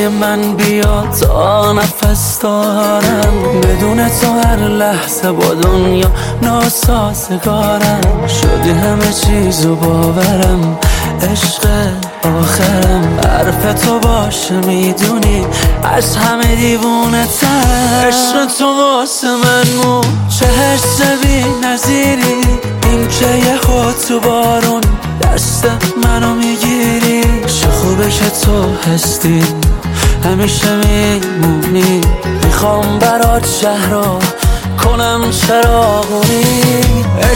من بیا تا نفس دارم، بدون تو هر لحظه با دنیا ناسازگارم. شدی همه چیزو باورم، عشق آخرم. حرف تو باشه میدونی از همه دیوونه تر. عشق تو واسه من چه حس بی نظیری، این که یه خود تو بارون دست منو میگیری. چه خوبه که تو هستی همیشه میمونی، میخوام برات شهر رو کنم چراغونی.